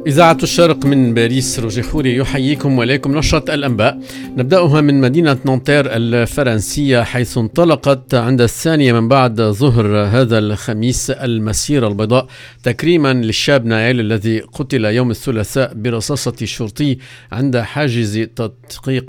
إذاعة الشرق من باريس، روجي خوري يحييكم وليكم نشرة الأنباء. نبدأها من مدينة نانتير الفرنسية، حيث انطلقت عند 2 من بعد ظهر هذا الخميس المسيرة البيضاء تكريما للشاب نايل الذي قتل يوم الثلاثاء برصاصة شرطي عند حاجز تدقيق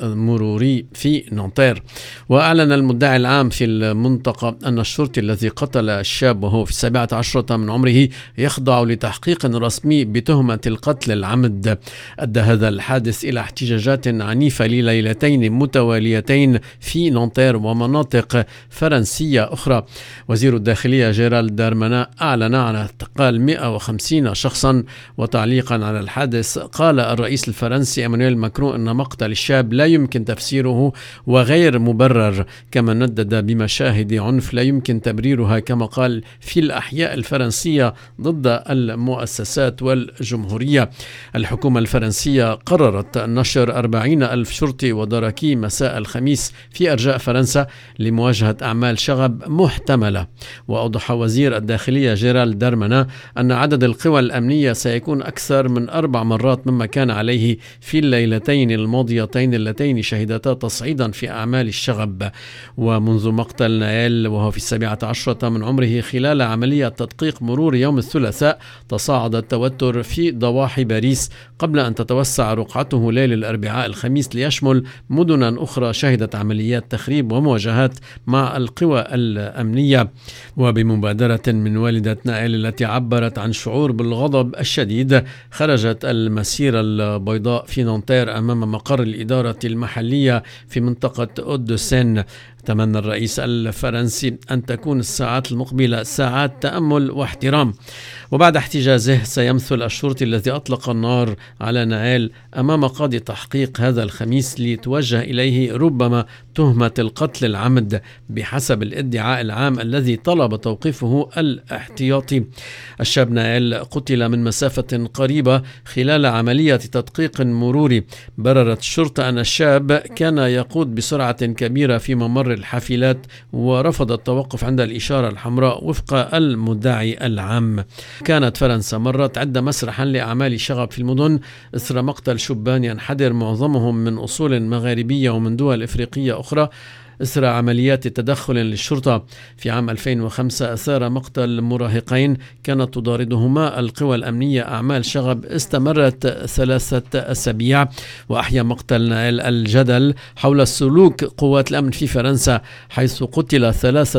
مروري في نانتير. وأعلن المدعي العام في المنطقة أن الشرطي الذي قتل الشاب وهو في 17 من عمره يخضع لتحقيق رسمي بتهمة القتل العمد. أدى هذا الحادث إلى احتجاجات عنيفة لليلتين متواليتين في نانتير ومناطق فرنسية أخرى. وزير الداخلية جيرالد دارمانا أعلن عن اعتقال 150 شخصا. وتعليقا على الحادث، قال الرئيس الفرنسي إيمانويل ماكرون أن مقتل الشاب لا يمكن تفسيره وغير مبرر، كما ندد بمشاهد عنف لا يمكن تبريرها، كما قال، في الأحياء الفرنسية ضد المؤسسات والجمهورية. الحكومة الفرنسية قررت نشر 40,000 شرطي ودركي مساء الخميس في أرجاء فرنسا لمواجهة أعمال شغب محتملة. وأوضح وزير الداخلية جيرالد دارمانا أن عدد القوى الأمنية سيكون أكثر من 4 مرات مما كان عليه في الليلتين الماضيتين اللتين شهدتا تصعيدا في أعمال الشغب. ومنذ مقتل نايل وهو في 17 من عمره خلال عملية تدقيق مرور يوم الثلاثاء، تصاعد التوتر في ضواحي باريس قبل أن تتوسع رقعته ليل الأربعاء الخميس ليشمل مدنا أخرى شهدت عمليات تخريب ومواجهات مع القوى الأمنية. وبمبادرة من والدة نائل التي عبرت عن شعور بالغضب الشديد، خرجت المسيرة البيضاء في نانتير أمام مقر الإدارة المحلية في منطقة أود-دو-سين. تمنى الرئيس الفرنسي أن تكون الساعات المقبلة ساعات تأمل واحترام. وبعد احتجازه سيمثل الشرطي الذي أطلق النار على نايل أمام قاضي تحقيق هذا الخميس لتوجه إليه ربما تهمة القتل العمد بحسب الادعاء العام الذي طلب توقيفه الاحتياطي. الشاب نايل قتل من مسافة قريبة خلال عملية تدقيق مروري. بررت الشرطة أن الشاب كان يقود بسرعة كبيرة في ممر الحافلات ورفض التوقف عند الإشارة الحمراء وفق المدعي العام. كانت فرنسا مرت عدة مسرحا لأعمال شغب في المدن إثر مقتل شبان ينحدر معظمهم من أصول مغاربية ومن دول إفريقية أخرى إثر عمليات تدخل للشرطة. في عام 2005 أثار مقتل مراهقين كانت تضاردهما القوى الأمنية أعمال شغب استمرت 3 أسابيع. وأحيا مقتل نايل الجدل حول سلوك قوات الأمن في فرنسا، حيث قتل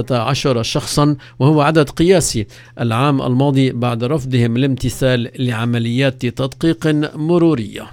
13 شخصا وهو عدد قياسي العام الماضي بعد رفضهم الامتثال لعمليات تدقيق مرورية.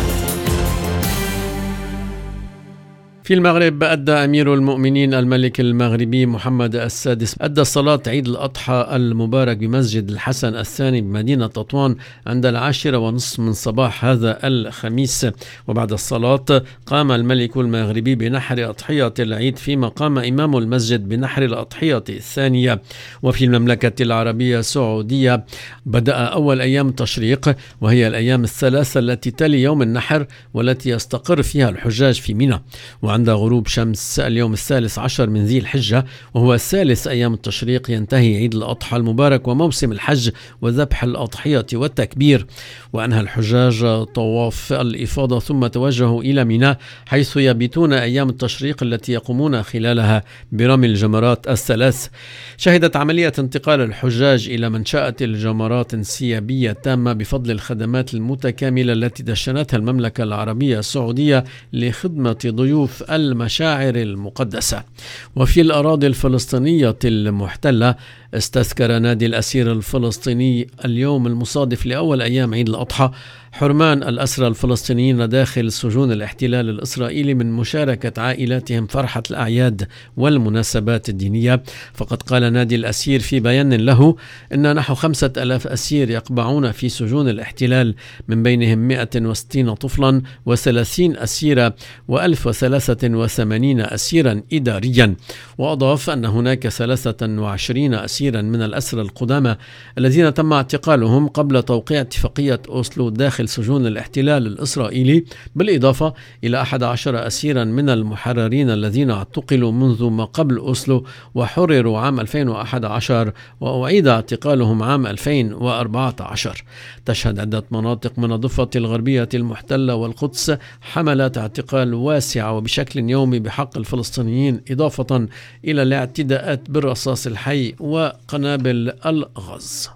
في المغرب أدى أمير المؤمنين الملك المغربي محمد السادس صلاة عيد الأضحى المبارك بمسجد الحسن الثاني بمدينة تطوان عند 10:30 من صباح هذا الخميس. وبعد الصلاة قام الملك المغربي بنحر أضحية العيد، فيما قام إمام المسجد بنحر الأضحية الثانية. وفي المملكة العربية السعودية بدأ أول أيام التشريق، وهي الأيام 3 التي تلي يوم النحر والتي يستقر فيها الحجاج في منى. عند غروب شمس اليوم 13 من ذي الحجة وهو ثالث أيام التشريق ينتهي عيد الأضحى المبارك وموسم الحج وذبح الأضحية والتكبير. وأنهى الحجاج طواف الإفاضة ثم توجهوا إلى منى، حيث يبيتون أيام التشريق التي يقومون خلالها برمي الجمرات الثلاث. شهدت عملية انتقال الحجاج إلى منشأة الجمرات انسيابية تامة بفضل الخدمات المتكاملة التي دشنتها المملكة العربية السعودية لخدمة ضيوف المشاعر المقدسة. وفي الأراضي الفلسطينية المحتلة استذكر نادي الأسير الفلسطيني اليوم المصادف لأول أيام عيد الأضحى حرمان الأسرى الفلسطينيين داخل سجون الاحتلال الإسرائيلي من مشاركة عائلاتهم فرحة الأعياد والمناسبات الدينية. فقد قال نادي الأسير في بيان له إن نحو 5,000 أسير يقبعون في سجون الاحتلال، من بينهم 160 طفلا و30 أسيرة و1003 83 أسيرا إداريا. وأضاف أن هناك 23 أسيرا من الأسرى القدامى الذين تم اعتقالهم قبل توقيع اتفاقية أوسلو داخل سجون الاحتلال الإسرائيلي، بالإضافة إلى 11 أسيرا من المحررين الذين اعتقلوا منذ ما قبل أوسلو وحرروا عام 2011 وأعيد اعتقالهم عام 2014. تشهد عدة مناطق من الضفة الغربية المحتلة والقدس حملات اعتقال واسعة وبشكل يومي بحق الفلسطينيين، إضافة إلى الاعتداءات بالرصاص الحي وقنابل الغاز.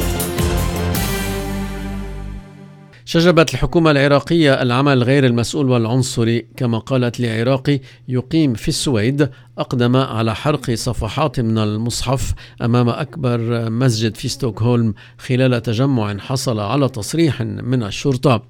شجبت الحكومة العراقية العمل غير المسؤول والعنصري، كما قالت لعراقي يقيم في السويد أقدم على حرق صفحات من المصحف أمام أكبر مسجد في ستوكهولم خلال تجمع حصل على تصريح من الشرطة.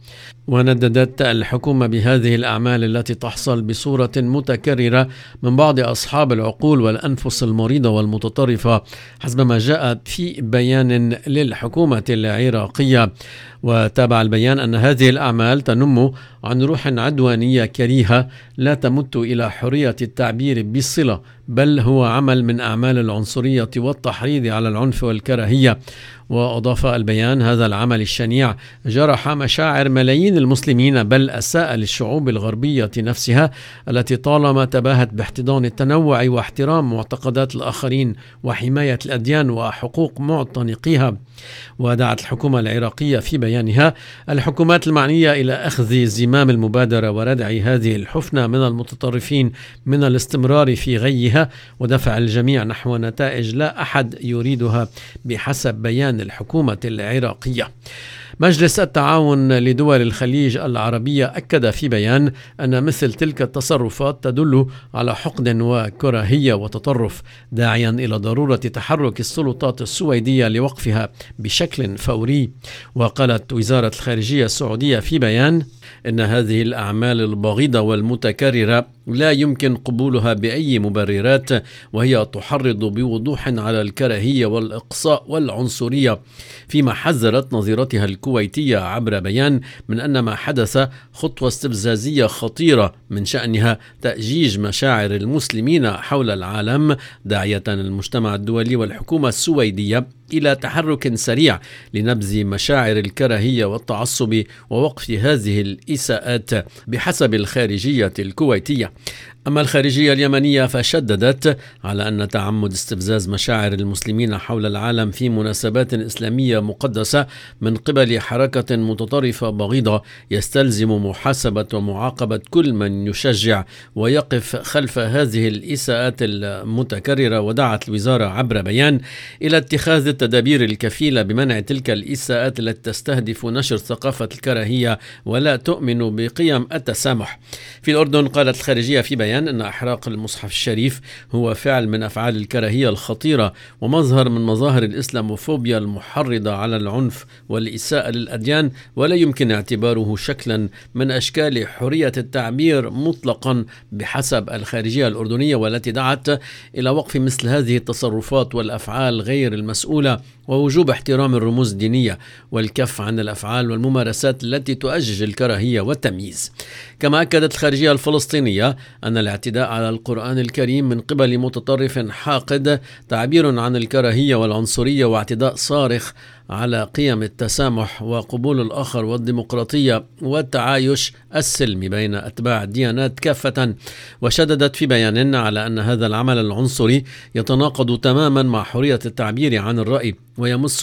ونددت الحكومة بهذه الأعمال التي تحصل بصورة متكررة من بعض أصحاب العقول والأنفس المريضة والمتطرفة، حسب ما جاء في بيان للحكومة العراقية. وتابع البيان أن هذه الأعمال تنم عن روح عدوانية كريهة لا تمت إلى حرية التعبير بصلة، بل هو عمل من أعمال العنصرية والتحريض على العنف والكراهية. وأضاف البيان هذا العمل الشنيع جرح مشاعر ملايين المسلمين، بل أساء للشعوب الغربية نفسها التي طالما تباهت باحتضان التنوع واحترام معتقدات الآخرين وحماية الأديان وحقوق معتنقيها. ودعت الحكومة العراقية في بيانها الحكومات المعنية إلى أخذ زمام المبادرة وردع هذه الحفنة من المتطرفين من الاستمرار في غيها ودفع الجميع نحو نتائج لا أحد يريدها بحسب بيان الحكومة العراقية. مجلس التعاون لدول الخليج العربية أكد في بيان أن مثل تلك التصرفات تدل على حقد وكراهية وتطرف، داعيا إلى ضرورة تحرك السلطات السويدية لوقفها بشكل فوري. وقالت وزارة الخارجية السعودية في بيان إن هذه الأعمال البغيضة والمتكررة لا يمكن قبولها بأي مبررات، وهي تحرض بوضوح على الكراهية والإقصاء والعنصرية، فيما حذرت نظيرتها الكويتية عبر بيان من أن ما حدث خطوة استفزازية خطيرة من شأنها تأجيج مشاعر المسلمين حول العالم، داعية المجتمع الدولي والحكومة السويدية إلى تحرك سريع لنبذ مشاعر الكراهية والتعصب ووقف هذه الإساءات بحسب الخارجية الكويتية. أما الخارجية اليمنية فشددت على أن تعمد استفزاز مشاعر المسلمين حول العالم في مناسبات إسلامية مقدسة من قبل حركة متطرفة بغيضة يستلزم محاسبة ومعاقبة كل من يشجع ويقف خلف هذه الإساءات المتكررة. ودعت الوزارة عبر بيان إلى اتخاذ التدابير الكفيلة بمنع تلك الإساءات التي تستهدف نشر ثقافة الكراهية ولا تؤمن بقيم التسامح. في الأردن قالت الخارجية في بيان أن إحراق المصحف الشريف هو فعل من أفعال الكراهية الخطيرة ومظهر من مظاهر الإسلاموفوبيا المحرضة على العنف والإساءة للأديان، ولا يمكن اعتباره شكلا من أشكال حرية التعبير مطلقا بحسب الخارجية الأردنية، والتي دعت إلى وقف مثل هذه التصرفات والأفعال غير المسؤولة ووجوب احترام الرموز الدينية والكف عن الأفعال والممارسات التي تؤجج الكراهية والتمييز. كما أكدت الخارجية الفلسطينية أن الاعتداء على القرآن الكريم من قبل متطرف حاقد تعبير عن الكراهية والعنصرية واعتداء صارخ على قيم التسامح وقبول الآخر والديمقراطية والتعايش السلمي بين أتباع الديانات كافة. وشددت في بيان على أن هذا العمل العنصري يتناقض تماما مع حرية التعبير عن الرأي ويمس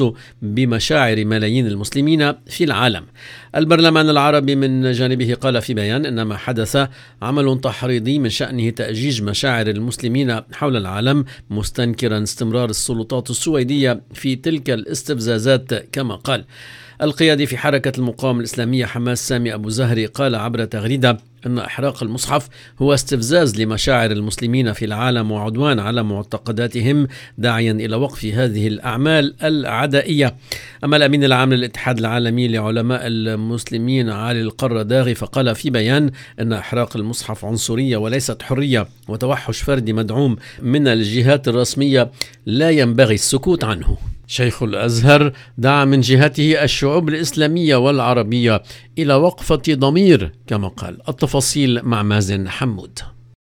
بمشاعر ملايين المسلمين في العالم. البرلمان العربي من جانبه قال في بيان إن ما حدث عمل تحريضي من شأنه تأجيج مشاعر المسلمين حول العالم، مستنكرا استمرار السلطات السويدية في تلك الاستفزازات. كما قال القيادي في حركة المقاومة الإسلامية حماس سامي أبو زهري قال عبر تغريدة أن إحراق المصحف هو استفزاز لمشاعر المسلمين في العالم وعدوان على معتقداتهم، داعيا إلى وقف هذه الأعمال العدائية. أما الأمين العام للاتحاد العالمي لعلماء المسلمين علي القرداغي فقال في بيان أن إحراق المصحف عنصرية وليست حرية وتوحش فردي مدعوم من الجهات الرسمية لا ينبغي السكوت عنه. شيخ الأزهر دعا من جهته الشعوب الإسلامية والعربية إلى وقفة ضمير كما قال. التفاصيل مع مازن حمود.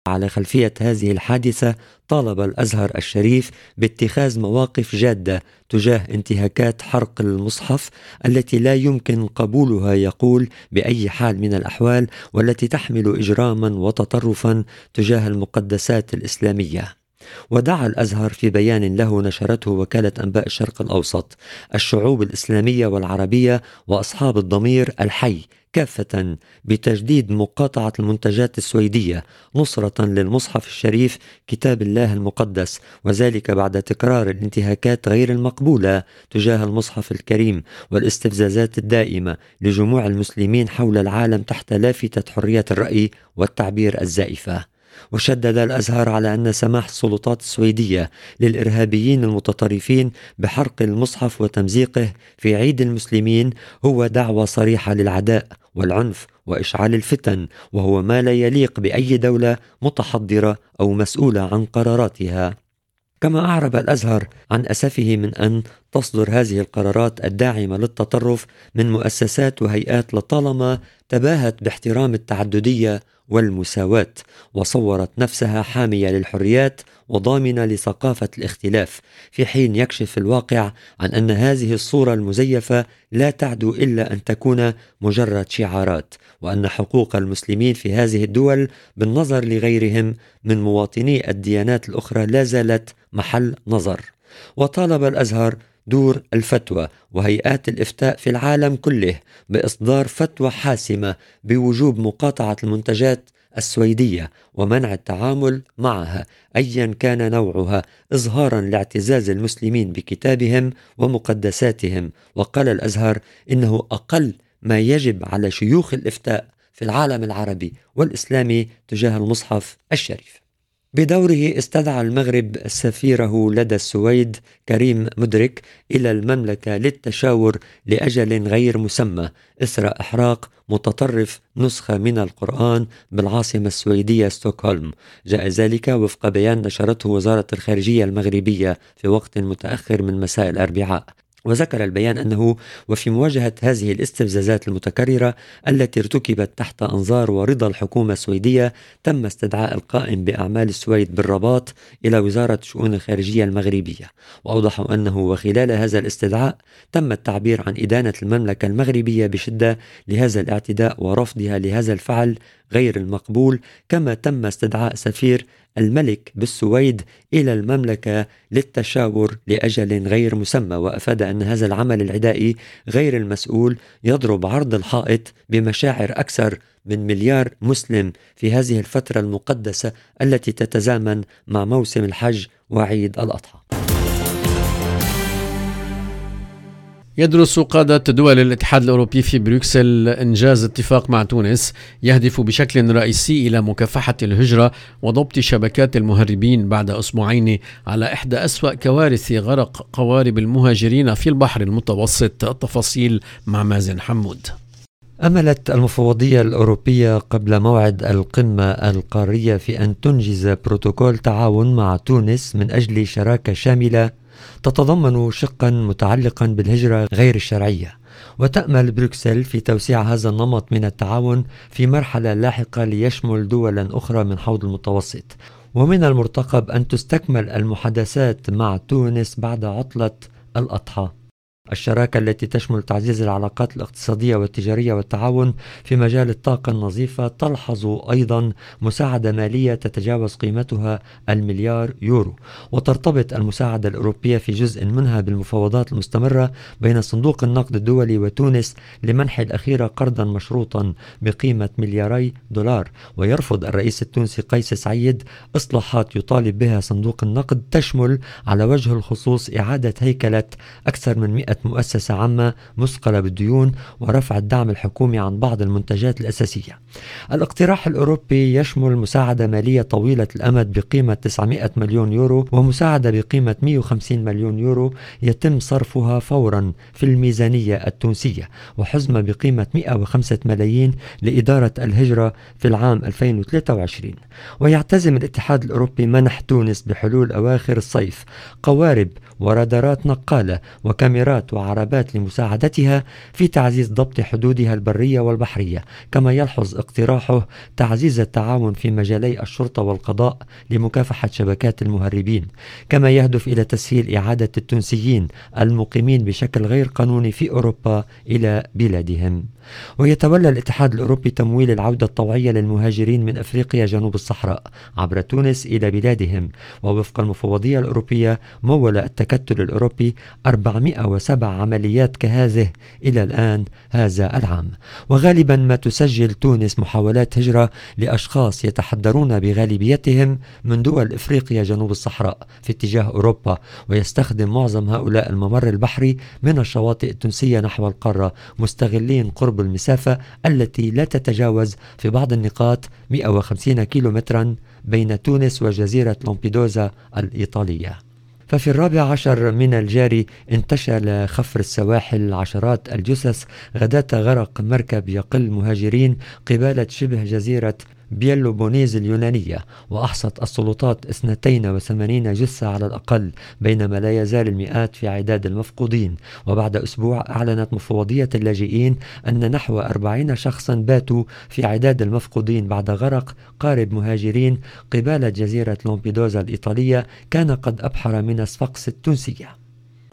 على خلفية هذه الحادثة طالب الأزهر الشريف باتخاذ مواقف جادة تجاه انتهاكات حرق المصحف التي لا يمكن قبولها، يقول، بأي حال من الأحوال، والتي تحمل إجراما وتطرفا تجاه المقدسات الإسلامية. ودعا الأزهر في بيان له نشرته وكالة أنباء الشرق الأوسط الشعوب الإسلامية والعربية وأصحاب الضمير الحي كافة بتجديد مقاطعة المنتجات السويدية نصرة للمصحف الشريف كتاب الله المقدس، وذلك بعد تكرار الانتهاكات غير المقبولة تجاه المصحف الكريم والاستفزازات الدائمة لجموع المسلمين حول العالم تحت لافتة حرية الرأي والتعبير الزائفة. وشدد الأزهر على أن سماح السلطات السويدية للإرهابيين المتطرفين بحرق المصحف وتمزيقه في عيد المسلمين هو دعوة صريحة للعداء والعنف وإشعال الفتن، وهو ما لا يليق بأي دولة متحضرة أو مسؤولة عن قراراتها. كما أعرب الأزهر عن أسفه من أن تصدر هذه القرارات الداعمة للتطرف من مؤسسات وهيئات لطالما تباهت باحترام التعددية والمساواة، وصورت نفسها حامية للحريات وضامنة لثقافة الاختلاف، في حين يكشف الواقع عن أن هذه الصورة المزيفة لا تعدو إلا أن تكون مجرد شعارات، وأن حقوق المسلمين في هذه الدول بالنظر لغيرهم من مواطني الديانات الأخرى لا زالت محل نظر. وطالب الأزهر دور الفتوى وهيئات الإفتاء في العالم كله بإصدار فتوى حاسمة بوجوب مقاطعة المنتجات السويدية ومنع التعامل معها أيا كان نوعها، إظهارا لاعتزاز المسلمين بكتابهم ومقدساتهم. وقال الأزهر إنه أقل ما يجب على شيوخ الإفتاء في العالم العربي والإسلامي تجاه المصحف الشريف. بدوره استدعى المغرب سفيره لدى السويد كريم مدرك إلى المملكة للتشاور لأجل غير مسمى إثر إحراق متطرف نسخة من القرآن بالعاصمة السويدية ستوكهولم. جاء ذلك وفق بيان نشرته وزارة الخارجية المغربية في وقت متأخر من مساء الأربعاء. وذكر البيان أنه وفي مواجهة هذه الاستفزازات المتكررة التي ارتكبت تحت أنظار ورضا الحكومة السويدية، تم استدعاء القائم بأعمال السويد بالرباط إلى وزارة الشؤون الخارجية المغربية. وأوضحوا أنه وخلال هذا الاستدعاء تم التعبير عن إدانة المملكة المغربية بشدة لهذا الاعتداء ورفضها لهذا الفعل غير المقبول، كما تم استدعاء سفير الملك بالسويد إلى المملكة للتشاور لأجل غير مسمى. وأفاد أن هذا العمل العدائي غير المسؤول يضرب عرض الحائط بمشاعر أكثر من مليار مسلم في هذه الفترة المقدسة التي تتزامن مع موسم الحج وعيد الأضحى. يدرس قادة دول الاتحاد الأوروبي في بروكسل إنجاز اتفاق مع تونس يهدف بشكل رئيسي إلى مكافحة الهجرة وضبط شبكات المهربين بعد أسبوعين على إحدى أسوأ كوارث غرق قوارب المهاجرين في البحر المتوسط. التفاصيل مع مازن حمود. أملت المفوضية الأوروبية قبل موعد القمة القارية في أن تنجز بروتوكول تعاون مع تونس من أجل شراكة شاملة تتضمن شقا متعلقا بالهجرة غير الشرعية. وتأمل بروكسل في توسيع هذا النمط من التعاون في مرحلة لاحقة ليشمل دولا أخرى من حوض المتوسط. ومن المرتقب أن تستكمل المحادثات مع تونس بعد عطلة الأضحى. الشراكة التي تشمل تعزيز العلاقات الاقتصادية والتجارية والتعاون في مجال الطاقة النظيفة تلحظ أيضا مساعدة مالية تتجاوز قيمتها المليار يورو. وترتبط المساعدة الأوروبية في جزء منها بالمفاوضات المستمرة بين صندوق النقد الدولي وتونس لمنح الأخيرة قرضا مشروطا بقيمة ملياري دولار. ويرفض الرئيس التونسي قيس سعيد إصلاحات يطالب بها صندوق النقد تشمل على وجه الخصوص إعادة هيكلة أكثر من 100 مؤسسة عامة مثقلة بالديون ورفع الدعم الحكومي عن بعض المنتجات الأساسية. الاقتراح الأوروبي يشمل مساعدة مالية طويلة الأمد بقيمة 900 مليون يورو ومساعدة بقيمة 150 مليون يورو يتم صرفها فورا في الميزانية التونسية، وحزمة بقيمة 105 ملايين لإدارة الهجرة في العام 2023. ويعتزم الاتحاد الأوروبي منح تونس بحلول أواخر الصيف قوارب ورادارات نقالة وكاميرات طائرات وعربات لمساعدتها في تعزيز ضبط حدودها البرية والبحرية. كما يلحظ اقتراحه تعزيز التعاون في مجالي الشرطة والقضاء لمكافحة شبكات المهربين، كما يهدف إلى تسهيل إعادة التونسيين المقيمين بشكل غير قانوني في أوروبا إلى بلادهم. ويتولى الاتحاد الأوروبي تمويل العودة الطوعية للمهاجرين من أفريقيا جنوب الصحراء عبر تونس إلى بلادهم. ووفق المفوضية الأوروبية مول التكتل الأوروبي 407 عمليات كهذه إلى الآن هذا العام. وغالبا ما تسجل تونس محاولات هجرة لأشخاص يتحدرون بغالبيتهم من دول إفريقيا جنوب الصحراء في اتجاه أوروبا، ويستخدم معظم هؤلاء الممر البحري من الشواطئ التونسية نحو القارة، مستغلين قرب المسافة التي لا تتجاوز في بعض النقاط 150 كيلومترا بين تونس وجزيرة لامبيدوزا الإيطالية. ففي 14 من الجاري انتشل خفر السواحل عشرات الجثث غداة غرق مركب يقل مهاجرين قبالة شبه جزيرة بيلوبونيز اليونانية، وأحصت السلطات 82 جثة على الأقل، بينما لا يزال المئات في عداد المفقودين. وبعد أسبوع أعلنت مفوضية اللاجئين أن نحو 40 شخصا باتوا في عداد المفقودين بعد غرق قارب مهاجرين قبالة جزيرة لامبيدوزا الإيطالية كان قد أبحر من الصفاقس التونسية.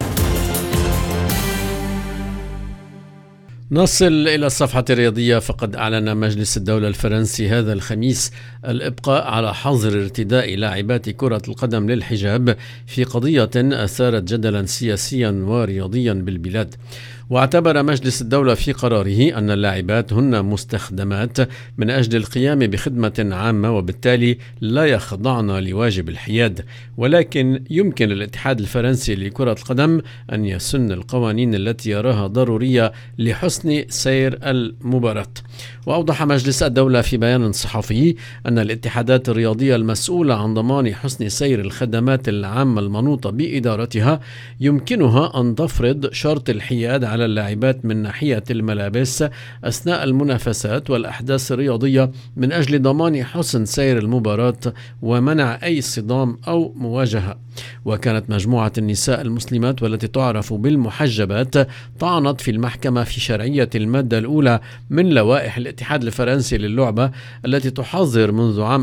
نصل إلى الصفحة الرياضية. فقد أعلن مجلس الدولة الفرنسي هذا الخميس الإبقاء على حظر ارتداء لاعبات كرة القدم للحجاب في قضية أثارت جدلا سياسيا ورياضيا بالبلاد. واعتبر مجلس الدولة في قراره أن اللاعبات هن مستخدمات من أجل القيام بخدمة عامة، وبالتالي لا يخضعن لواجب الحياد، ولكن يمكن للاتحاد الفرنسي لكرة القدم أن يسن القوانين التي يراها ضرورية لحسن سير المباراة. وأوضح مجلس الدولة في بيان صحفي أن الاتحادات الرياضية المسؤولة عن ضمان حسن سير الخدمات العامة المنوطة بإدارتها يمكنها أن تفرض شرط الحياد على اللاعبات من ناحية الملابس أثناء المنافسات والأحداث الرياضية من أجل ضمان حسن سير المباراة ومنع أي صدام أو مواجهة. وكانت مجموعة النساء المسلمات والتي تعرف بالمحجبات طعنت في المحكمة في شرعية المادة الأولى من لوائح الاتحاد الفرنسي للعبة التي تحظر منذ عام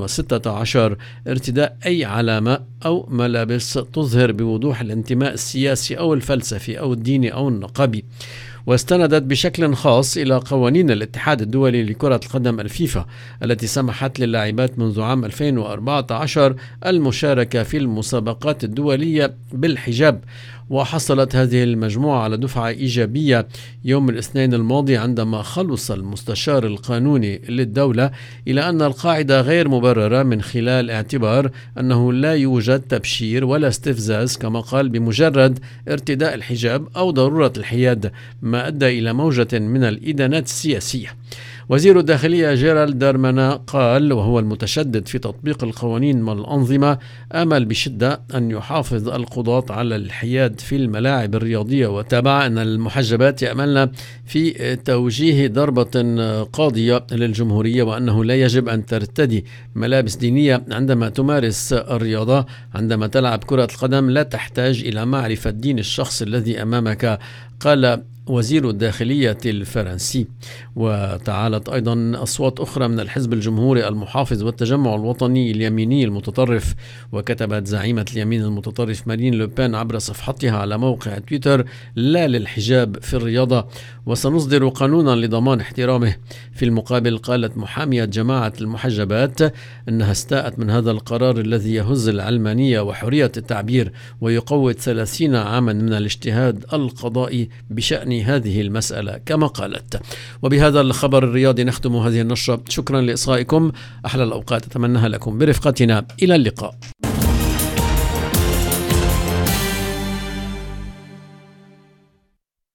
2016 ارتداء أي علامة أو ملابس تظهر بوضوح الانتماء السياسي أو الفلسفي أو الديني أو النقابي. واستندت بشكل خاص إلى قوانين الاتحاد الدولي لكرة القدم الفيفا التي سمحت للاعبات منذ عام 2014 المشاركة في المسابقات الدولية بالحجاب. وحصلت هذه المجموعة على دفعة إيجابية يوم الاثنين الماضي عندما خلص المستشار القانوني للدولة إلى أن القاعدة غير مبررة من خلال اعتبار أنه لا يوجد تبشير ولا استفزاز كما قال بمجرد ارتداء الحجاب أو ضرورة الحياد، ما أدى إلى موجة من الإدانات السياسية. وزير الداخلية جيرالد دارمانا قال، وهو المتشدد في تطبيق القوانين والأنظمة، آمل بشدة أن يحافظ القضاة على الحياد في الملاعب الرياضية، وتابع أن المحجبات يأملن في توجيه ضربة قاضية للجمهورية، وأنه لا يجب أن ترتدي ملابس دينية عندما تمارس الرياضة. عندما تلعب كرة القدم لا تحتاج إلى معرفة دين الشخص الذي أمامك، قال وزير الداخلية الفرنسي. وتعالت أيضا أصوات أخرى من الحزب الجمهوري المحافظ والتجمع الوطني اليميني المتطرف. وكتبت زعيمة اليمين المتطرف مارين لوبين عبر صفحتها على موقع تويتر: لا للحجاب في الرياضة وسنصدر قانونا لضمان احترامه. في المقابل قالت محامية جماعة المحجبات أنها استاءت من هذا القرار الذي يهز العلمانية وحرية التعبير ويقوض 30 عاما من الاجتهاد القضائي بشأن هذه المسألة كما قالت. وبهذا الخبر الرياضي نختم هذه النشرة. شكرا لإصغائكم، أحلى الأوقات أتمناها لكم برفقتنا، إلى اللقاء.